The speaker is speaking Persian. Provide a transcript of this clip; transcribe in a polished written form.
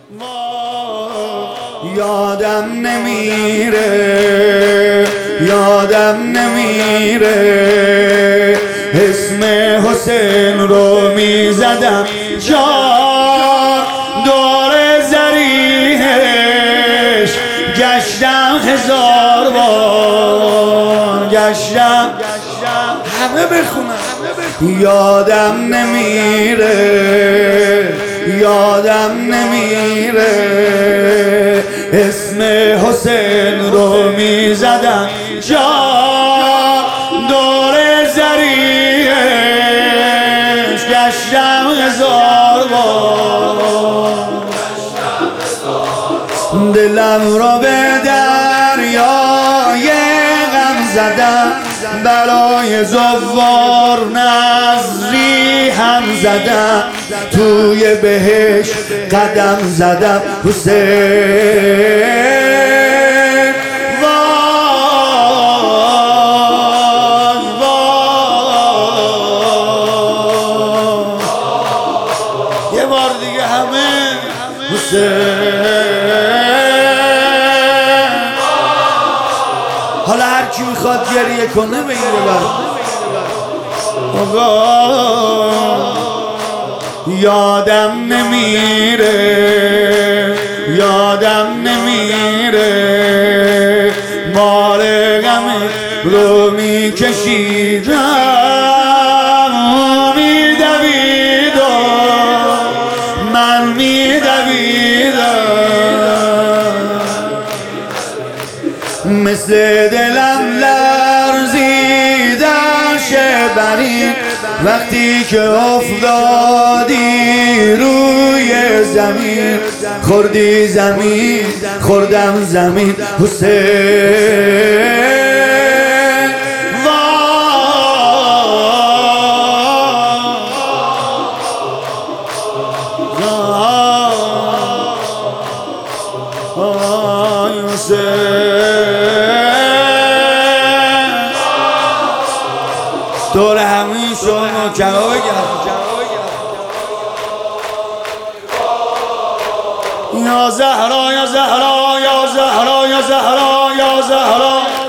یادم نمیره، یادم نمیره اسم حسین رو میزدم جان دور زریحش، گشتم 1000 بار گشتم، همه بخونم. یادم نمیره، یادم نمیره اسم حسین رو میزدم جان دور زریحش، گشتم 1000 بار، دلم رو به دریای غم زدم، برای زوار نظری هم زدم، توی بهش قدم زدم حسین. وای وای یه بار دیگه همه حسین. حالا هر کی میخواد گریه کنه به این ببر. یادم نمیره، یادم نمیره مال غم رو میکشیدم، میدویدم من میدویدم، مثل دلم لرزیدن شبرین وقتی که افتادی روی زمین، خوردی زمین خوردم زمین حسین. وای دور همین شما کباب گرد یا زهرا یا زهرا یا زهرا یا زهرا یا زهرا